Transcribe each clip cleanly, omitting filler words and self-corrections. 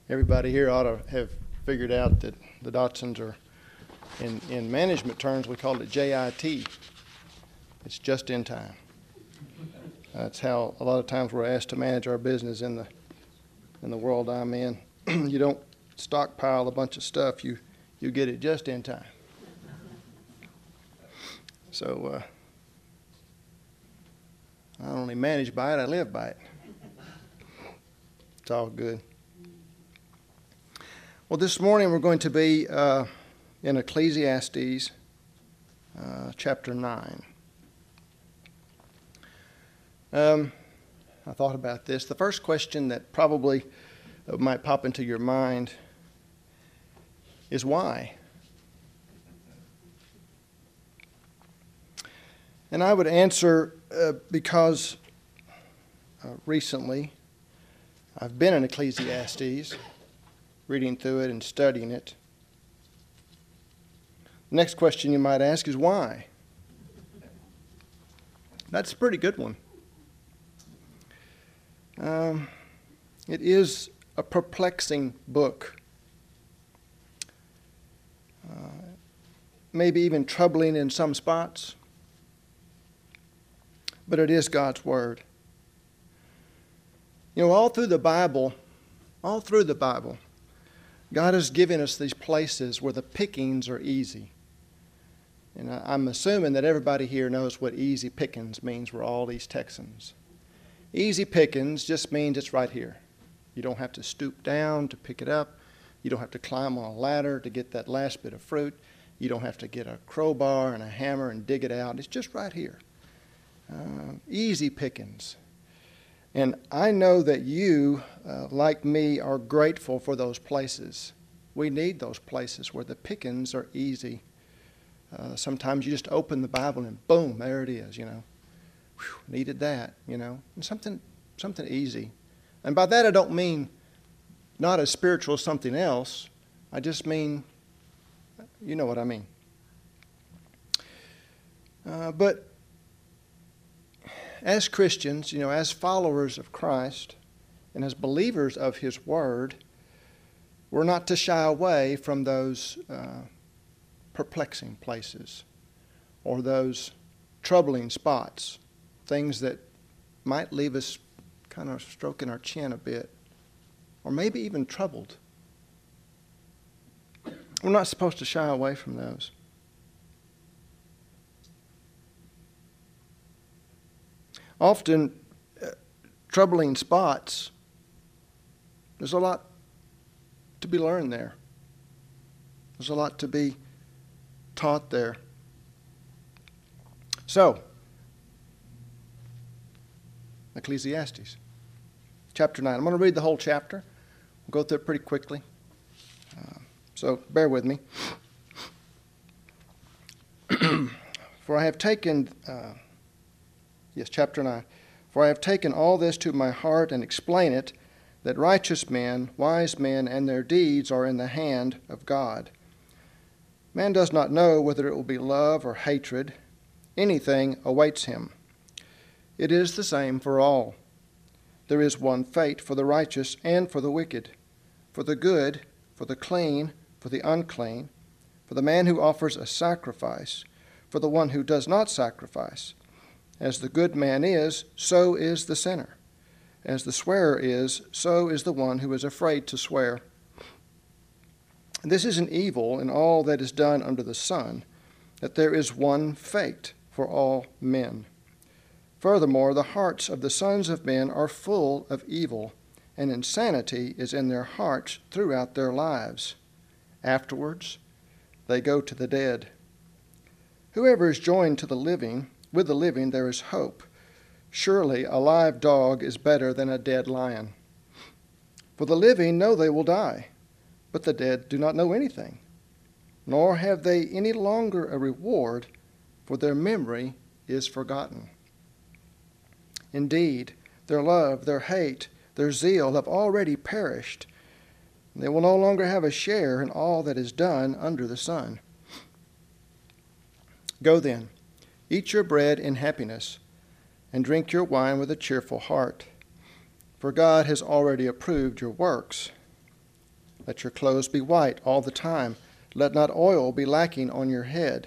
Everybody here ought to have figured out that the Dotsons are, in management terms, we call it JIT. It's just in time. That's how a lot of times we're asked to manage our business in the world I'm in. You don't stockpile a bunch of stuff. You get it just in time. So I don't only manage by it, I live by it. It's all good. Well, this morning we're going to be in Ecclesiastes chapter 9. I thought about this. The first question that probably might pop into your mind is why? And I would answer because recently I've been in Ecclesiastes, reading through it and studying it. The next question you might ask is why? That's a pretty good one. It is a perplexing book. Maybe even troubling in some spots. But it is God's Word. You know, all through the Bible, God has given us these places where the pickings are easy. And I'm assuming that everybody here knows what easy pickings means. We're all East Texans. Easy pickings just means it's right here. You don't have to stoop down to pick it up. You don't have to climb on a ladder to get that last bit of fruit. You don't have to get a crowbar and a hammer and dig it out. It's just right here. Easy pickings. And I know that you, like me, are grateful for those places. We need those places where the pickings are easy. Sometimes you just open the Bible and boom, there it is, you know. Whew, needed that, you know. And something easy. And by that I don't mean not as spiritual as something else. I just mean, you know what I mean. But as Christians, you know, as followers of Christ and as believers of His Word, we're not to shy away from those perplexing places or those troubling spots, things that might leave us kind of stroking our chin a bit or maybe even troubled. We're not supposed to shy away from those. Often, troubling spots, there's a lot to be learned there. There's a lot to be taught there. So, Ecclesiastes, chapter 9. I'm going to read the whole chapter. We'll go through it pretty quickly. So, bear with me. For I have taken... chapter 9. For I have taken all this to my heart and explain it, that righteous men, wise men, and their deeds are in the hand of God. Man does not know whether it will be love or hatred. Anything awaits him. It is the same for all. There is one fate for the righteous and for the wicked, for the good, for the clean, for the unclean, for the man who offers a sacrifice, for the one who does not sacrifice. As the good man is, so is the sinner. As the swearer is, so is the one who is afraid to swear. This is an evil in all that is done under the sun, that there is one fate for all men. Furthermore, the hearts of the sons of men are full of evil, and insanity is in their hearts throughout their lives. Afterwards, they go to the dead. Whoever is joined to the living, with the living there is hope. Surely a live dog is better than a dead lion. For the living know they will die, but the dead do not know anything, nor have they any longer a reward, for their memory is forgotten. Indeed, their love, their hate, their zeal have already perished. They will no longer have a share in all that is done under the sun. Go then. Eat your bread in happiness, and drink your wine with a cheerful heart. For God has already approved your works. Let your clothes be white all the time. Let not oil be lacking on your head.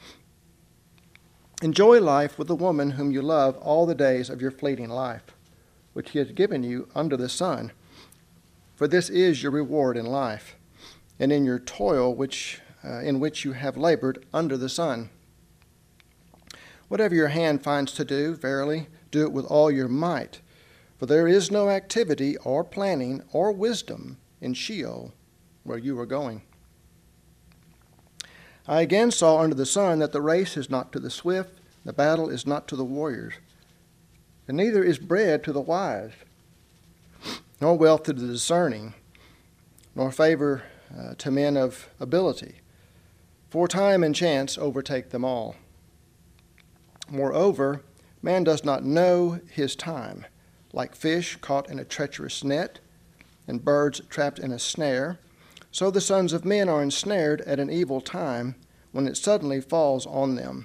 Enjoy life with the woman whom you love all the days of your fleeting life, which he has given you under the sun. For this is your reward in life, and in your toil in which you have labored under the sun. Whatever your hand finds to do, verily, do it with all your might. For there is no activity or planning or wisdom in Sheol, where you are going. I again saw under the sun that the race is not to the swift, the battle is not to the warriors, and neither is bread to the wise, nor wealth to the discerning, nor favor to men of ability. For time and chance overtake them all. Moreover, man does not know his time, like fish caught in a treacherous net, and birds trapped in a snare. So the sons of men are ensnared at an evil time, when it suddenly falls on them.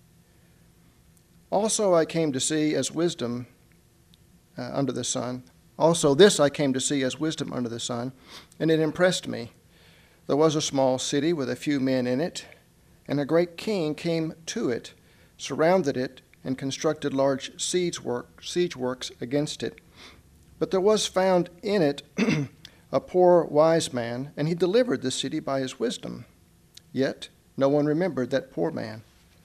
Also I came to see as wisdom under the sun. Also this I came to see as wisdom under the sun, and it impressed me. There was a small city with a few men in it, and a great king came to it, surrounded it, and constructed large siege works against it. But there was found in it a poor wise man, and he delivered the city by his wisdom. Yet no one remembered that poor man.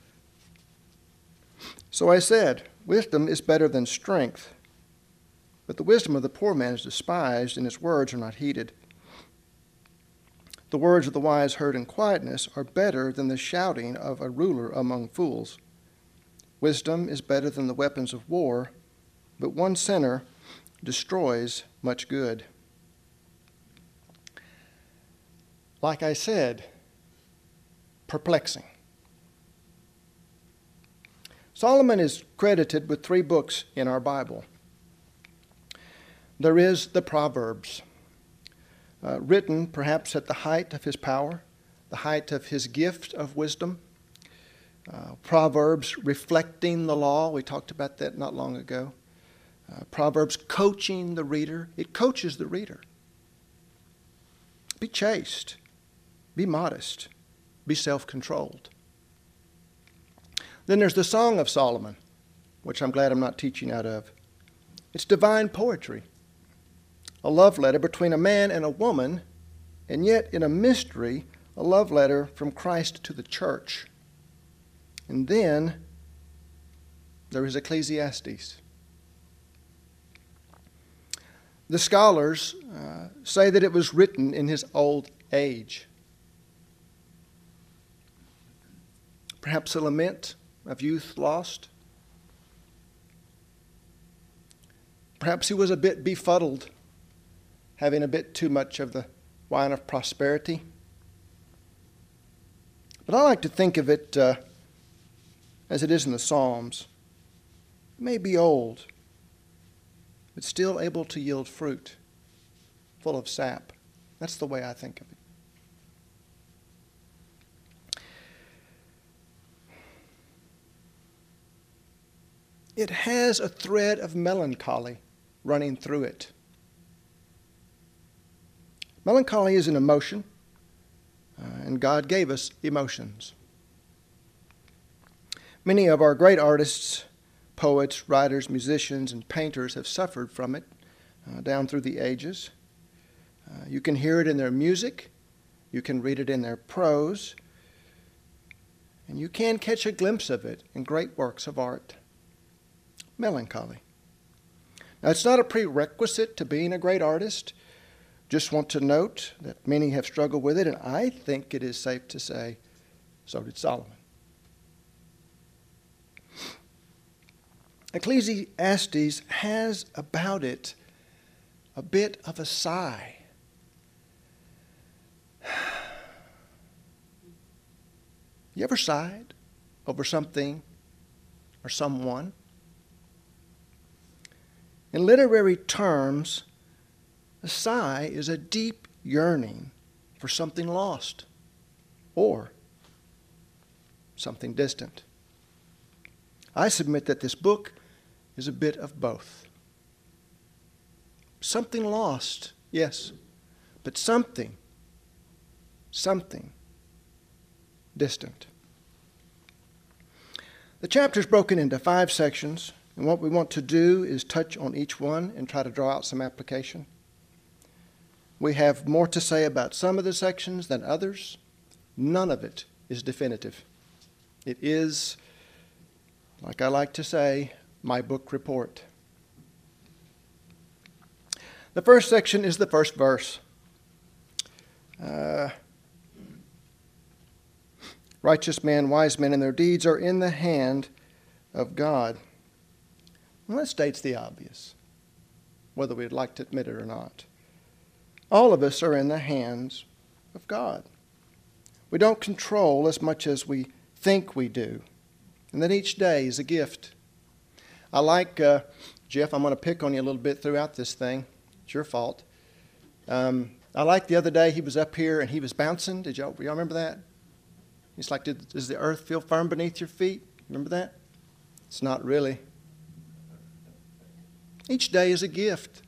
So I said, wisdom is better than strength, but the wisdom of the poor man is despised, and his words are not heeded. The words of the wise heard in quietness are better than the shouting of a ruler among fools. Wisdom is better than the weapons of war, but one sinner destroys much good. Like I said, perplexing. Solomon is credited with 3 books in our Bible. There is the Proverbs, written perhaps at the height of his power, the height of his gift of wisdom. Proverbs reflecting the law. We talked about that not long ago. Proverbs coaching the reader. It coaches the reader. Be chaste. Be modest. Be self-controlled. Then there's the Song of Solomon, which I'm glad I'm not teaching out of. It's divine poetry, a love letter between a man and a woman, and yet in a mystery, a love letter from Christ to the church. And then there is Ecclesiastes. The scholars say that it was written in his old age. Perhaps a lament of youth lost. Perhaps he was a bit befuddled, having a bit too much of the wine of prosperity. But I like to think of it as it is in the Psalms. It may be old, but still able to yield fruit, full of sap. That's the way I think of it. It has a thread of melancholy running through it. Melancholy is an emotion, and God gave us emotions. Many of our great artists, poets, writers, musicians, and painters have suffered from it down through the ages. You can hear it in their music, you can read it in their prose, and you can catch a glimpse of it in great works of art. Melancholy. Now, it's not a prerequisite to being a great artist. Just want to note that many have struggled with it, and I think it is safe to say so did Solomon. Ecclesiastes has about it a bit of a sigh. You ever sighed over something or someone? In literary terms, a sigh is a deep yearning for something lost or something distant. I submit that this book is a bit of both. Something lost, yes, but something something distant. The chapter is broken into 5 sections, and what we want to do is touch on each one and try to draw out some application. We have more to say about some of the sections than others. None of it is definitive. It is, like I like to say, my book report. The first section is the first verse. Righteous men, wise men, and their deeds are in the hand of God. Well, that states the obvious, whether we'd like to admit it or not. All of us are in the hands of God. We don't control as much as we think we do. And that each day is a gift. I like, Jeff, I'm going to pick on you a little bit throughout this thing. It's your fault. I like the other day he was up here and he was bouncing. Y'all remember that? He's like, does the earth feel firm beneath your feet? Remember that? It's not really. Each day is a gift.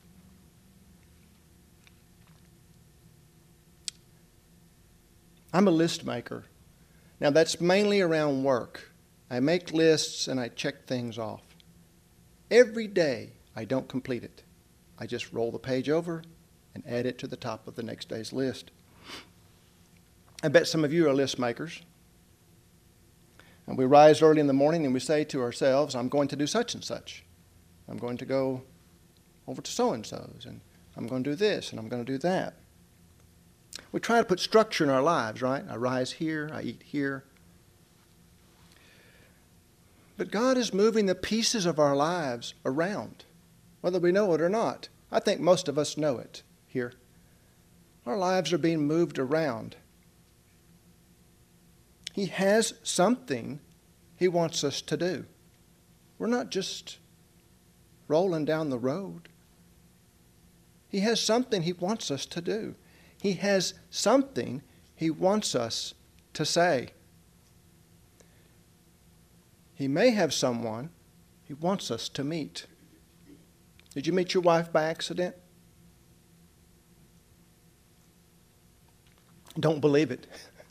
I'm a list maker. Now that's mainly around work. I make lists and I check things off. Every day I don't complete it. I just roll the page over and add it to the top of the next day's list. I bet some of you are list makers. And we rise early in the morning and we say to ourselves, I'm going to do such and such. I'm going to go over to so-and-so's, and I'm going to do this, and I'm going to do that. We try to put structure in our lives, right? I rise here, I eat here. But God is moving the pieces of our lives around, whether we know it or not. I think most of us know it here. Our lives are being moved around. He has something He wants us to do. We're not just rolling down the road. He has something He wants us to do. He has something He wants us to say. He may have someone He wants us to meet. Did you meet your wife by accident? Don't believe it.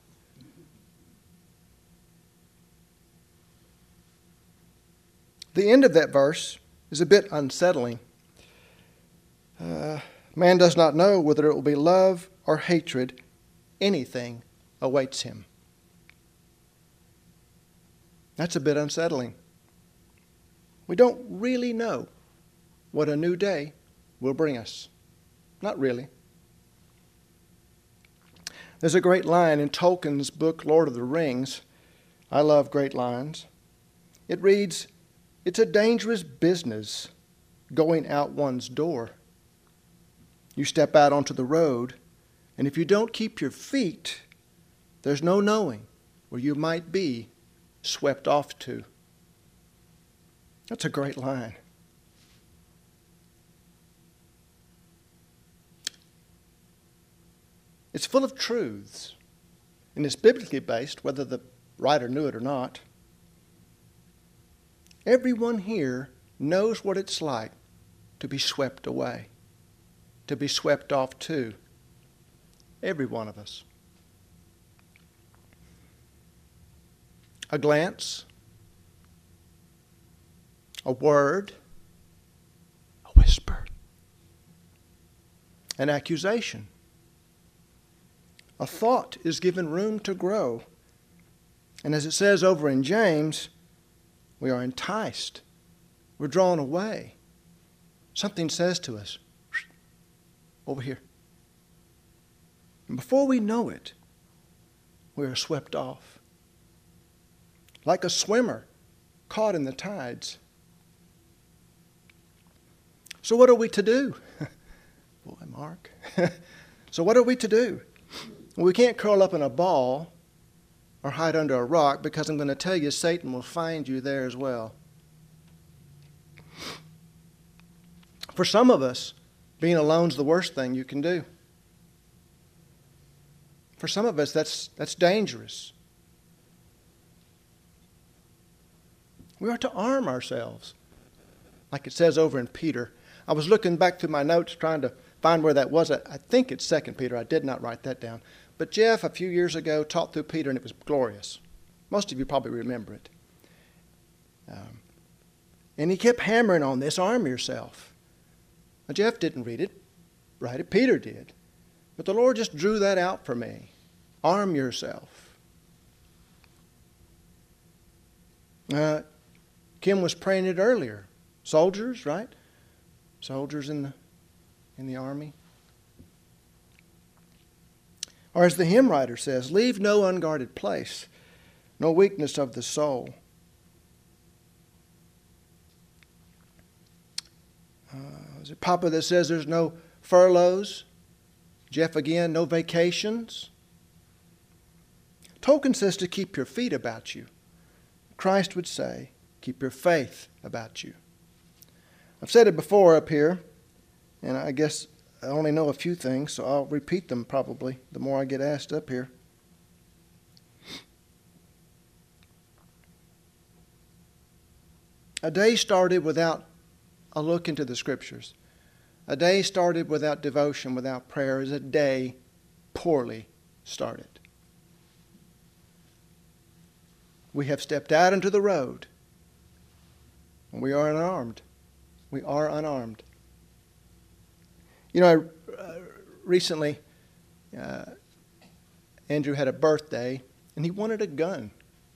The end of that verse is a bit unsettling. Man does not know whether it will be love or hatred. Anything awaits him. That's a bit unsettling. We don't really know what a new day will bring us. Not really. There's a great line in Tolkien's book, Lord of the Rings. I love great lines. It reads, "It's a dangerous business going out one's door. You step out onto the road, and if you don't keep your feet, there's no knowing where you might be swept off to." That's a great line. It's full of truths, and it's biblically based, whether the writer knew it or not. Everyone here knows what it's like to be swept away, to be swept off to. Every one of us. A glance, a word, a whisper, an accusation. A thought is given room to grow. And as it says over in James, we are enticed. We're drawn away. Something says to us, over here. And before we know it, we are swept off. Like a swimmer caught in the tides. So what are we to do? Boy, Mark. So what are we to do? Well, we can't curl up in a ball or hide under a rock, because I'm going to tell you, Satan will find you there as well. For some of us, being alone is the worst thing you can do. For some of us, that's dangerous. We are to arm ourselves, like it says over in Peter. I was looking back through my notes trying to find where that was. I think it's 2 Peter. I did not write that down. But Jeff, a few years ago, taught through Peter, and it was glorious. Most of you probably remember it. And he kept hammering on this, arm yourself. Now, Jeff didn't write it. Peter did. But the Lord just drew that out for me. Arm yourself. Kim was praying it earlier. Soldiers, right? Soldiers in the army. Or as the hymn writer says, leave no unguarded place, no weakness of the soul. Is it Papa that says there's no furloughs? Jeff again, no vacations? Tolkien says to keep your feet about you. Christ would say, keep your faith about you. I've said it before up here, and I guess I only know a few things, so I'll repeat them probably the more I get asked up here. A day started without a look into the Scriptures. A day started without devotion, without prayer, is a day poorly started. We have stepped out into the road, and we are unarmed. We are unarmed. You know, recently, Andrew had a birthday, and he wanted a gun.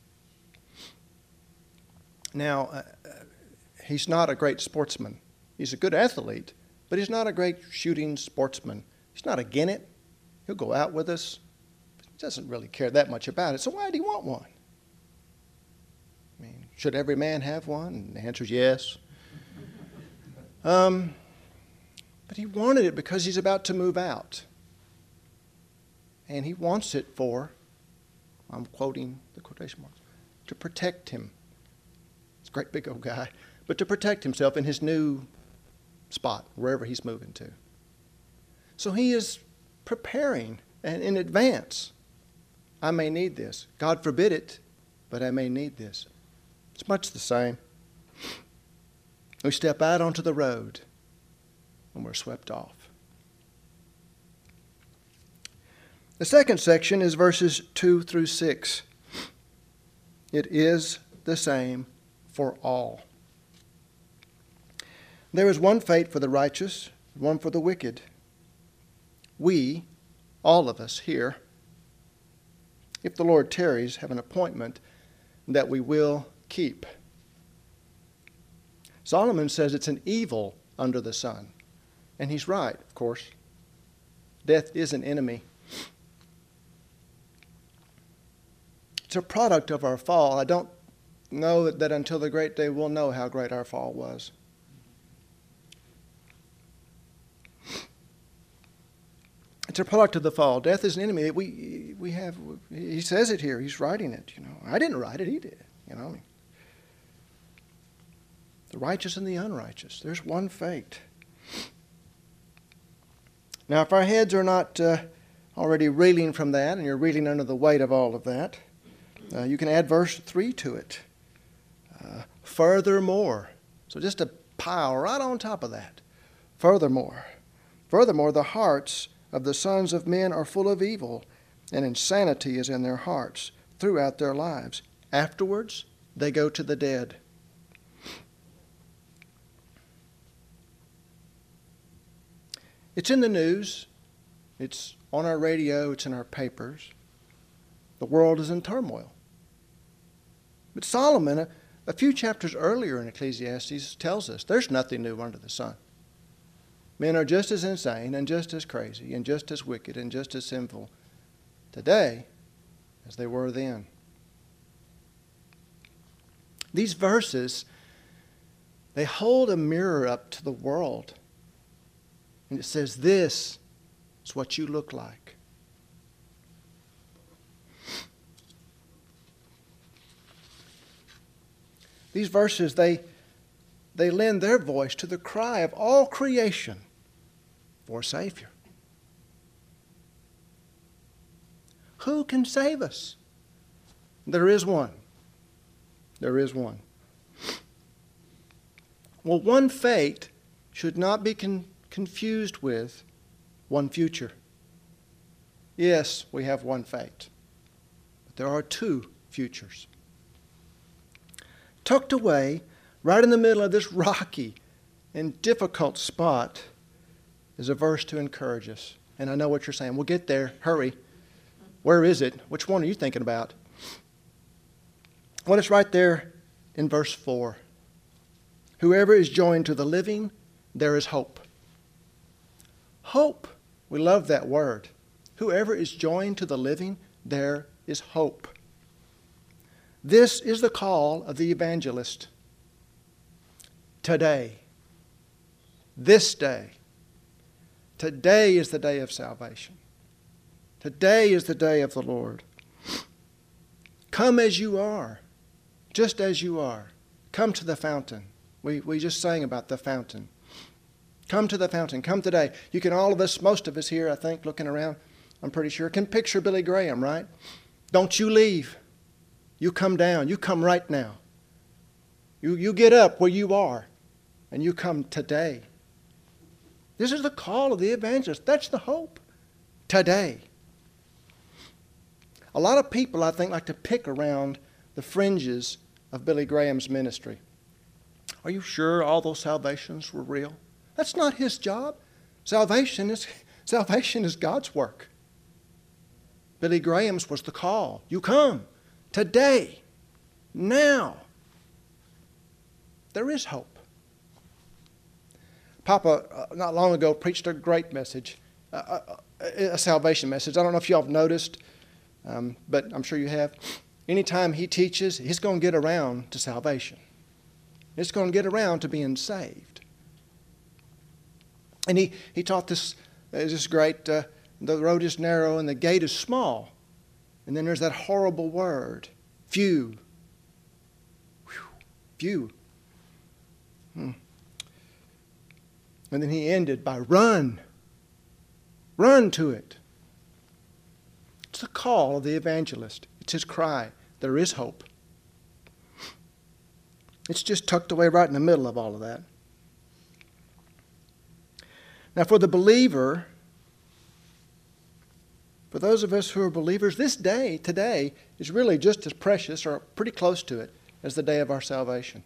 Now, he's not a great sportsman. He's a good athlete, but he's not a great shooting sportsman. He's not against it. He'll go out with us. He doesn't really care that much about it. So why do you want one? I mean, should every man have one? And the answer is yes. But he wanted it because he's about to move out. And he wants it for, I'm quoting the quotation marks, to protect him. He's a great big old guy. But to protect himself in his new spot, wherever he's moving to. So he is preparing and in advance. I may need this. God forbid it, but I may need this. It's much the same. We step out onto the road and we're swept off. The second section is verses 2 through 6. It is the same for all. There is one fate for the righteous, one for the wicked. We, all of us here, if the Lord tarries, have an appointment that we will keep. Solomon says it's an evil under the sun. And he's right, of course. Death is an enemy. It's a product of our fall. I don't know that until the great day we'll know how great our fall was. It's a product of the fall. Death is an enemy. We have. He says it here. He's writing it. You know, I didn't write it. He did. You know, the righteous and the unrighteous. There's one fate. Now, if our heads are not already reeling from that, and you're reeling under the weight of all of that, you can add verse 3 to it. Furthermore. So just a pile right on top of that. Furthermore, the hearts of the sons of men are full of evil, and insanity is in their hearts throughout their lives. Afterwards, they go to the dead. It's in the news. It's on our radio. It's in our papers. The world is in turmoil. But Solomon, a few chapters earlier in Ecclesiastes, tells us there's nothing new under the sun. Men are just as insane and just as crazy and just as wicked and just as sinful today as they were then. These verses, they hold a mirror up to the world. And it says, this is what you look like. These verses, they lend their voice to the cry of all creation for a Savior. Who can save us? There is one. There is one. Well, one fate should not be confused with one future. Yes, we have one fate, but there are two futures. Tucked away right in the middle of this rocky and difficult spot is a verse to encourage us. And I know what you're saying. We'll get there. Hurry. Where is it? Which one are you thinking about? Well, it's right there in verse 4. Whoever is joined to the living, there is hope. Hope. We love that word. Whoever is joined to the living, there is hope. This is the call of the evangelist. Today. This day. Today is the day of salvation. Today is the day of the Lord. Come as you are, just as you are. Come to the fountain. We just sang about the fountain. Come to the fountain. Come today. You can, all of us, most of us here, I think, looking around, I'm pretty sure, can picture Billy Graham, right? Don't you leave. You come down. You come right now. You get up where you are, and you come today. This is the call of the evangelist. That's the hope. Today. A lot of people, I think, like to pick around the fringes of Billy Graham's ministry. Are you sure all those salvations were real? That's not his job. Salvation is God's work. Billy Graham's was the call. You come today, now. There is hope. Papa, not long ago, preached a great message, a salvation message. I don't know if y'all have noticed, but I'm sure you have. Anytime he teaches, he's going to get around to salvation. It's going to get around to being saved. And he taught this great, the road is narrow and the gate is small. And then there's that horrible word, few. Whew, few. And then he ended by run. Run to it. It's the call of the evangelist. It's his cry. There is hope. It's just tucked away right in the middle of all of that. Now for the believer, for those of us who are believers, this day, today, is really just as precious or pretty close to it as the day of our salvation.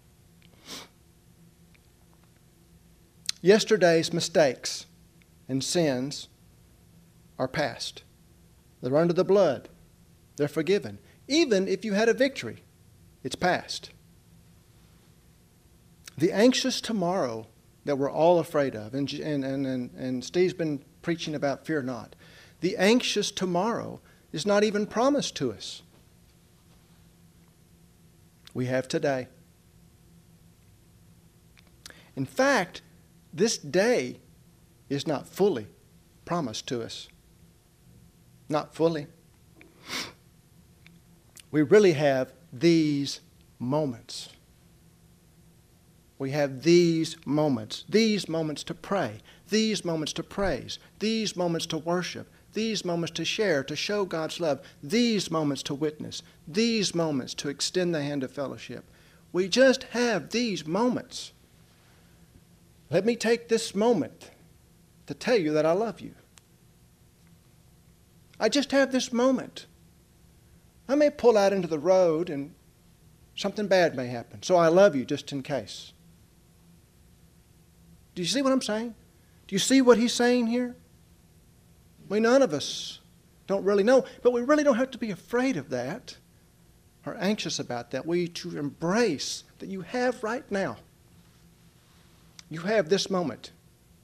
Yesterday's mistakes and sins are past. They're under the blood. They're forgiven. Even if you had a victory, it's past. The anxious tomorrow that we're all afraid of, and Steve's been preaching about fear not. The anxious tomorrow is not even promised to us. We have today. In fact, this day is not fully promised to us. Not fully. We really have these moments. We have these moments to pray, these moments to praise, these moments to worship, these moments to share, to show God's love, these moments to witness, these moments to extend the hand of fellowship. We just have these moments. Let me take this moment to tell you that I love you. I just have this moment. I may pull out into the road and something bad may happen, so I love you just in case. Do you see what I'm saying? Do you see what he's saying here? None of us don't really know, but we really don't have to be afraid of that or anxious about that. We to embrace that you have right now. You have this moment.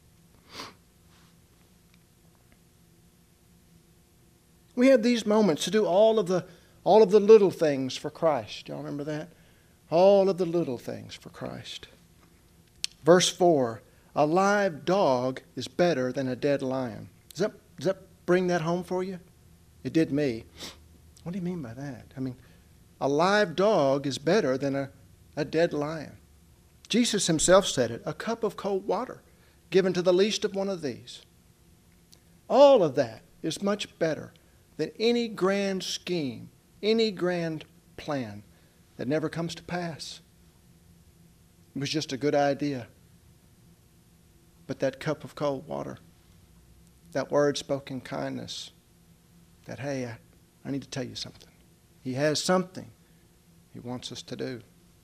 We have these moments to do all of the little things for Christ. Y'all remember that? All of the little things for Christ. Verse 4, a live dog is better than a dead lion. Does that bring that home for you? It did me. What do you mean by that? I mean, a live dog is better than a dead lion. Jesus himself said it, a cup of cold water given to the least of one of these. All of that is much better than any grand scheme, any grand plan that never comes to pass. It was just a good idea. But that cup of cold water, That word spoken kindness. That, hey, I need to tell you something. He has something He wants us to do.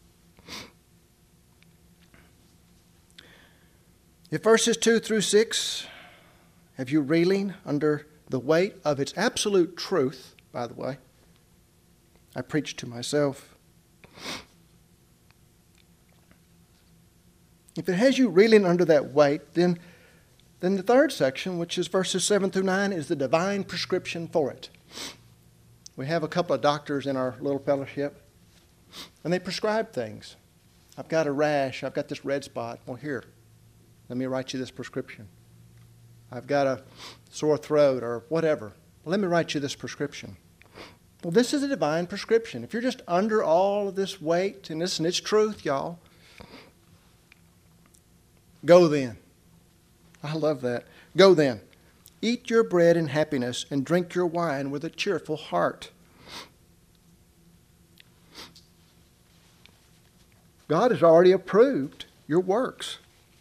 If verses 2 through 6 have you reeling under the weight of its absolute truth, by the way, I preach to myself. If it has you reeling under that weight, then the third section, which is verses 7 through 9, is the divine prescription for it. We have a couple of doctors in our little fellowship, and they prescribe things. I've got a rash. I've got this red spot. Well, here, let me write you this prescription. I've got a sore throat or whatever. Well, let me write you this prescription. Well, this is a divine prescription. If you're just under all of this weight, and listen, it's truth, y'all. Go then. I love that. Go then. Eat your bread in happiness and drink your wine with a cheerful heart. God has already approved your works.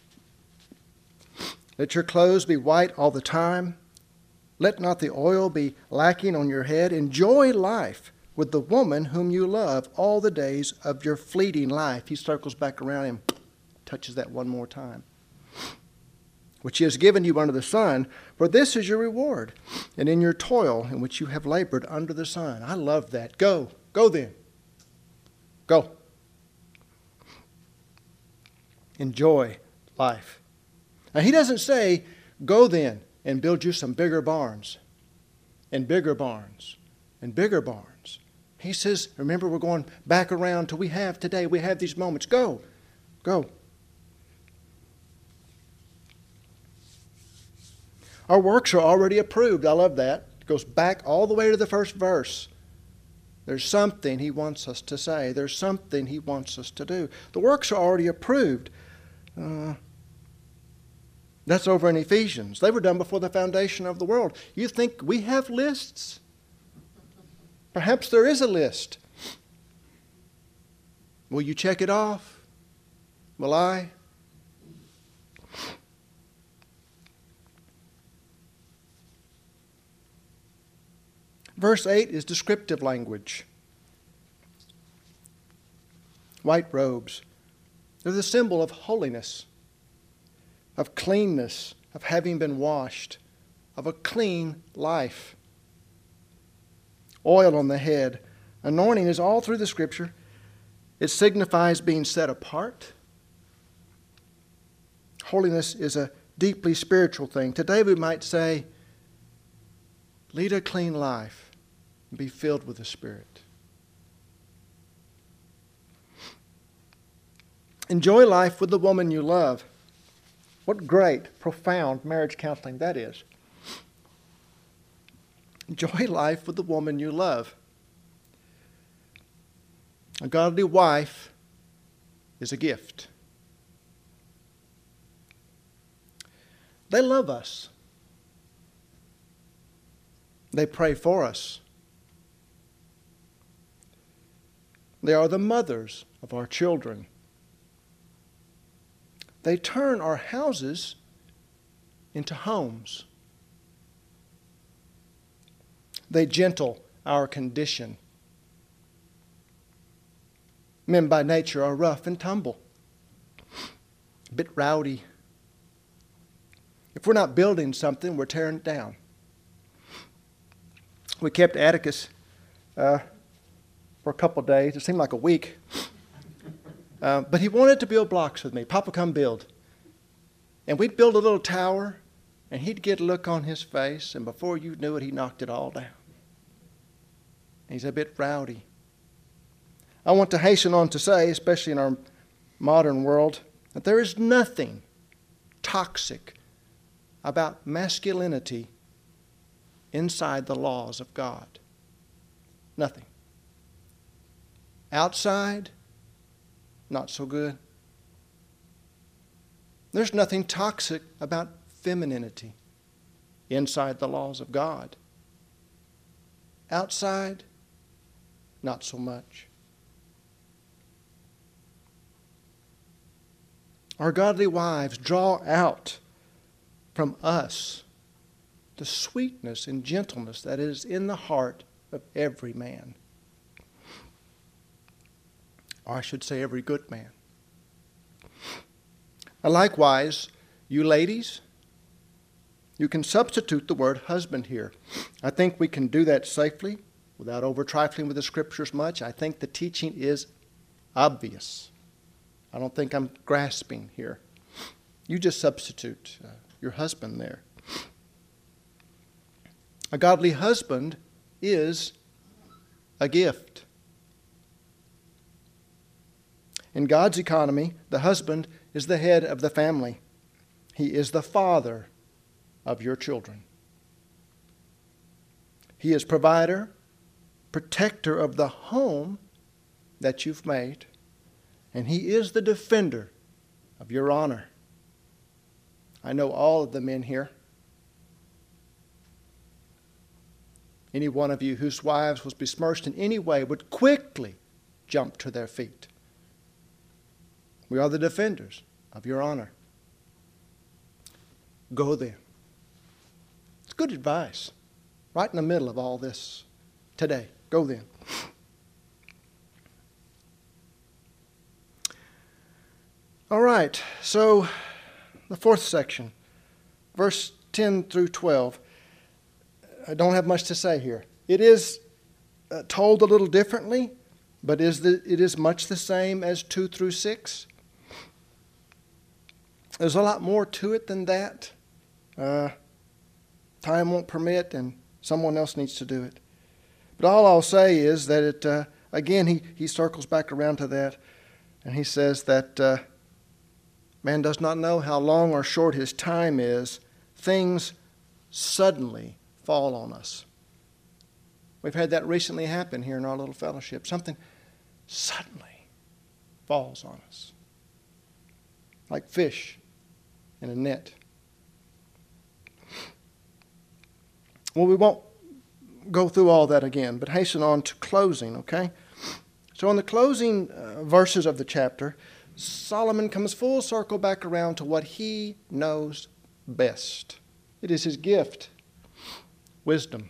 Let your clothes be white all the time. Let not the oil be lacking on your head. Enjoy life with the woman whom you love all the days of your fleeting life. He circles back around and touches that one more time. Which He has given you under the sun, for this is your reward, and in your toil in which you have labored under the sun. I love that. Go. Go then. Go. Enjoy life. Now, He doesn't say, go then and build you some bigger barns, and bigger barns, and bigger barns. He says, remember, we're going back around to we have today. We have these moments. Go. Go. Our works are already approved. I love that. It goes back all the way to the first verse. There's something He wants us to say. There's something He wants us to do. The works are already approved. That's over in Ephesians. They were done before the foundation of the world. You think we have lists? Perhaps there is a list. Will you check it off? Will I? Verse 8 is descriptive language. White robes. They're the symbol of holiness, of cleanness, of having been washed, of a clean life. Oil on the head. Anointing is all through the Scripture. It signifies being set apart. Holiness is a deeply spiritual thing. Today we might say, lead a clean life and be filled with the Spirit. Enjoy life with the woman you love. What great, profound marriage counseling that is. Enjoy life with the woman you love. A godly wife is a gift. They love us. They pray for us. They are the mothers of our children. They turn our houses into homes. They gentle our condition. Men by nature are rough and tumble, a bit rowdy. If we're not building something, we're tearing it down. We kept Atticus for a couple of days. It seemed like a week. But he wanted to build blocks with me. Papa, come build. And we'd build a little tower, and he'd get a look on his face, and before you knew it, he knocked it all down. He's a bit rowdy. I want to hasten on to say, especially in our modern world, that there is nothing toxic about masculinity inside the laws of God. Nothing. Outside, not so good. There's nothing toxic about femininity inside the laws of God. Outside, not so much. Our godly wives draw out from us the sweetness and gentleness that is in the heart of every man. Or I should say every good man. And likewise, you ladies, you can substitute the word husband here. I think we can do that safely without over-trifling with the Scriptures much. I think the teaching is obvious. I don't think I'm grasping here. You just substitute your husband there. A godly husband is a gift. In God's economy, the husband is the head of the family. He is the father of your children. He is provider, protector of the home that you've made, and he is the defender of your honor. I know all of the men here. Any one of you whose wives was besmirched in any way would quickly jump to their feet. We are the defenders of your honor. Go then. It's good advice. Right in the middle of all this today. Go then. All right, so the fourth section, verse 10 through 12. I don't have much to say here. It is told a little differently, but it is much the same as 2 through 6. There's a lot more to it than that. Time won't permit, and someone else needs to do it. But all I'll say is that it, again, he circles back around to that, and he says that man does not know how long or short his time is. Things suddenly fall on us. We've had that recently happen here in our little fellowship. Something suddenly falls on us. Like fish in a net. Well, we won't go through all that again, but hasten on to closing, okay? So in the closing verses of the chapter, Solomon comes full circle back around to what he knows best. It is his gift, wisdom.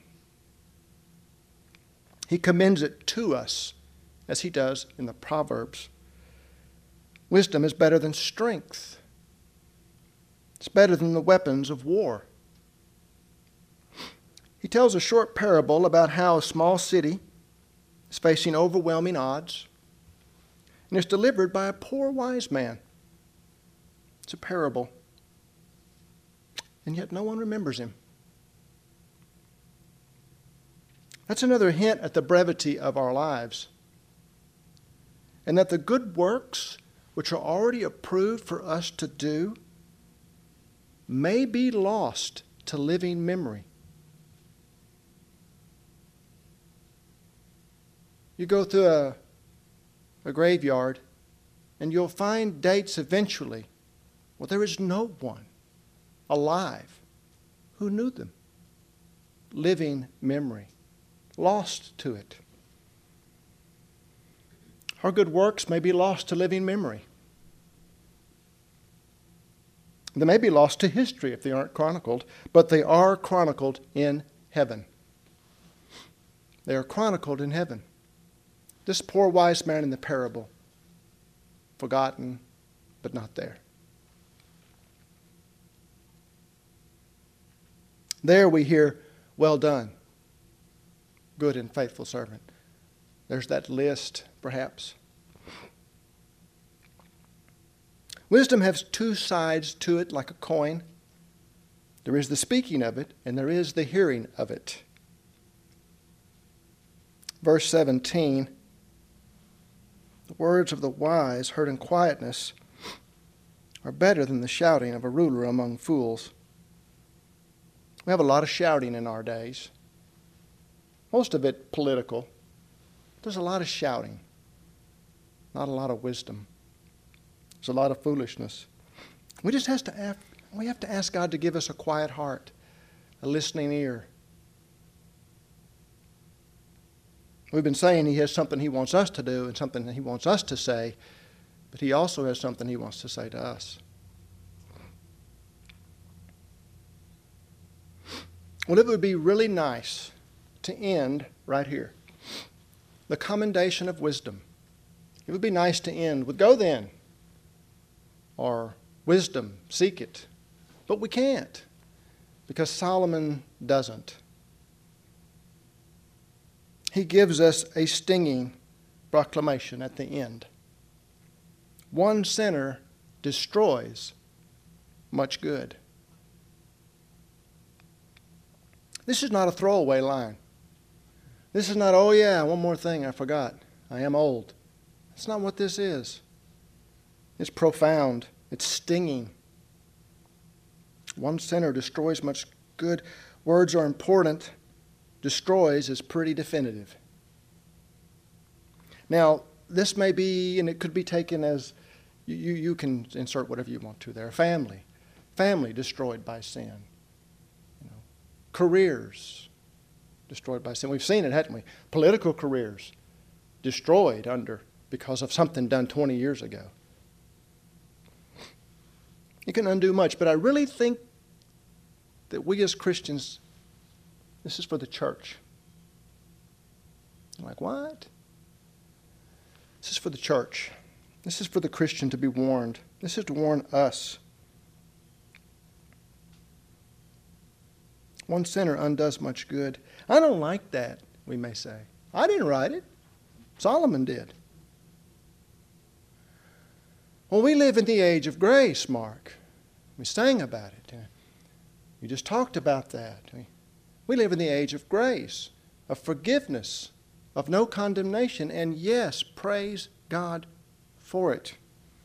He commends it to us, as he does in the Proverbs. Wisdom is better than strength. It's better than the weapons of war. He tells a short parable about how a small city is facing overwhelming odds, and it's delivered by a poor wise man. It's a parable, and yet no one remembers him. That's another hint at the brevity of our lives, and that the good works which are already approved for us to do may be lost to living memory. You go through a graveyard and you'll find dates eventually. Well, there is no one alive who knew them. Living memory. Lost to it. Our good works may be lost to living memory. They may be lost to history if they aren't chronicled, but they are chronicled in heaven. They are chronicled in heaven. This poor wise man in the parable, forgotten, but not there. There we hear, well done, good and faithful servant. There's that list, perhaps. Wisdom has two sides to it like a coin. There is the speaking of it, and there is the hearing of it. Verse 17, the words of the wise heard in quietness are better than the shouting of a ruler among fools. We have a lot of shouting in our days. Most of it political. There's a lot of shouting, not a lot of wisdom. There's a lot of foolishness. We have to ask God to give us a quiet heart, a listening ear. We've been saying He has something He wants us to do and something that He wants us to say, but He also has something He wants to say to us. Well, it would be really nice to end right here. The commendation of wisdom. It would be nice to end with, go then, or wisdom, seek it. But we can't, because Solomon doesn't. He gives us a stinging proclamation at the end. One sinner destroys much good. This is not a throwaway line. This is not, oh yeah, one more thing I forgot. I am old. That's not what this is. It's profound. It's stinging. One sinner destroys much good. Words are important. Destroys is pretty definitive. Now, this may be, and it could be taken as, you can insert whatever you want to there. Family. Family destroyed by sin. Careers destroyed by sin. We've seen it, haven't we? Political careers destroyed because of something done 20 years ago. You can undo much, but I really think that we as Christians, this is for the church. I'm like, what? This is for the church. This is for the Christian to be warned. This is to warn us. One sinner undoes much good. I don't like that, we may say. I didn't write it. Solomon did. Well, we live in the age of grace, Mark. We sang about it. You just talked about that. We live in the age of grace, of forgiveness, of no condemnation, and yes, praise God for it.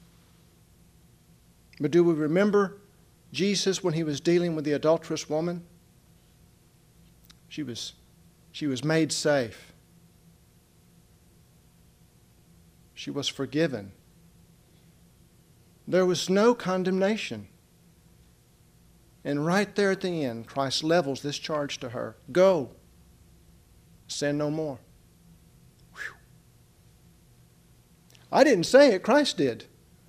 But do we remember Jesus when he was dealing with the adulterous woman? She was made safe. She was forgiven. There was no condemnation. And right there at the end, Christ levels this charge to her. Go, sin no more. Whew. I didn't say it, Christ did.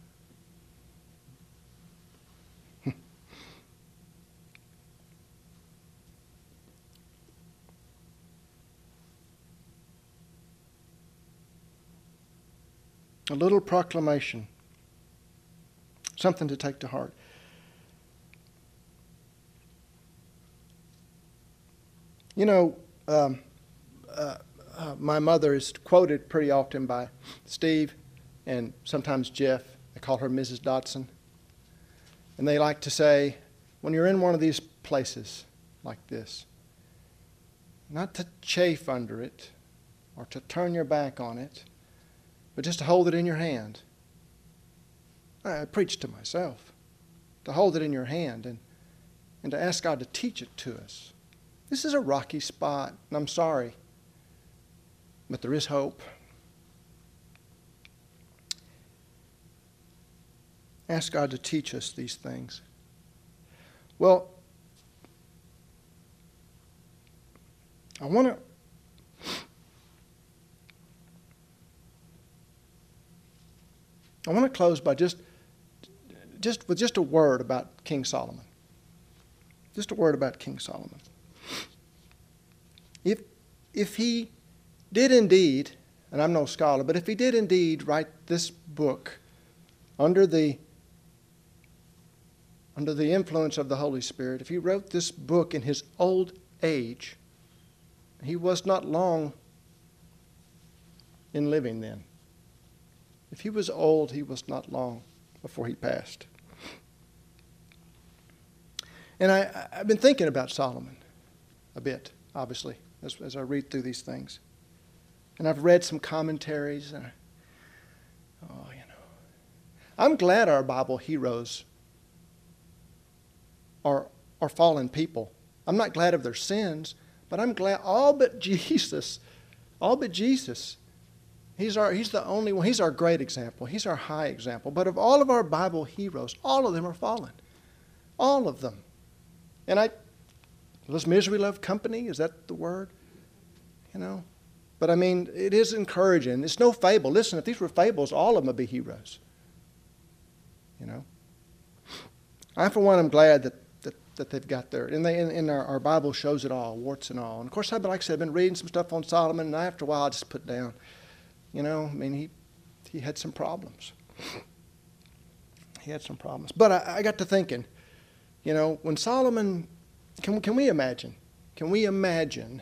A little proclamation, something to take to heart. You know, my mother is quoted pretty often by Steve and sometimes Jeff. They call her Mrs. Dotson. And they like to say, when you're in one of these places like this, not to chafe under it or to turn your back on it, but just to hold it in your hand. I preach to myself. To hold it in your hand and to ask God to teach it to us. This is a rocky spot, and I'm sorry, but there is hope. Ask God to teach us these things. Well, I want to close by just with a word about King Solomon. Just a word about King Solomon. If he did indeed, and I'm no scholar, but if he did indeed write this book under the influence of the Holy Spirit, if he wrote this book in his old age, he was not long in living then. If he was old, he was not long before he passed. And I've been thinking about Solomon a bit, obviously, as I read through these things. And I've read some commentaries. And I'm glad our Bible heroes are fallen people. I'm not glad of their sins, but I'm glad all but Jesus. He's the only one. He's our great example. He's our high example. But of all of our Bible heroes, all of them are fallen. All of them. And does misery love company? Is that the word? But I mean, it is encouraging. It's no fable. Listen, if these were fables, all of them would be heroes. I, for one, am glad that that they've got there. And in our Bible shows it all, warts and all. And of course, like I said, I've been reading some stuff on Solomon, and after a while I just put down, he had some problems. He had some problems. But I got to thinking, when Solomon, can we imagine? Can we imagine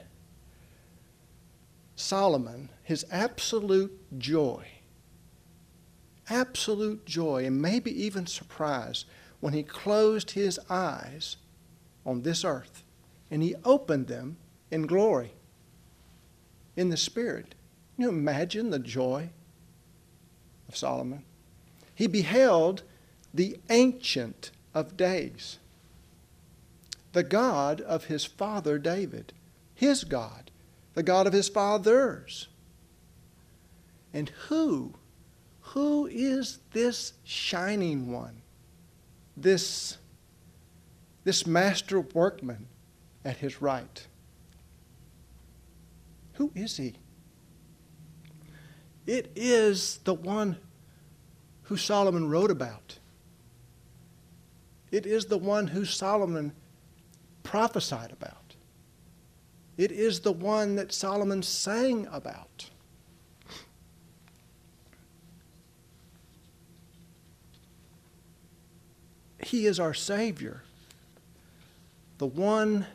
Solomon, his absolute joy, and maybe even surprise when he closed his eyes on this earth and he opened them in glory, in the Spirit? Can you imagine the joy of Solomon? He beheld the Ancient of Days, the God of his father David, his God, the God of his fathers. And who is this shining one, this master workman at his right? Who is he? It is the one who Solomon wrote about. It is the one who Solomon prophesied about. It is the one that Solomon sang about. He is our Savior, the one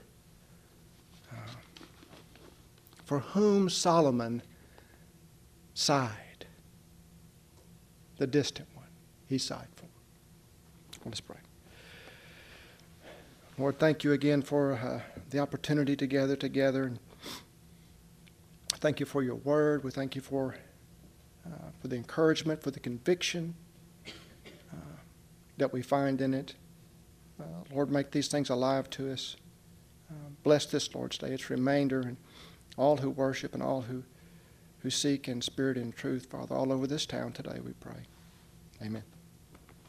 for whom Solomon sighed, the distant one he sighed for. Let us pray. Lord, thank you again for the opportunity to gather together. Thank you for your word. We thank you for the encouragement, for the conviction that we find in it. Lord, make these things alive to us. Bless this Lord's Day, its remainder, and all who worship and all who seek in spirit and truth, Father, all over this town today, we pray. Amen.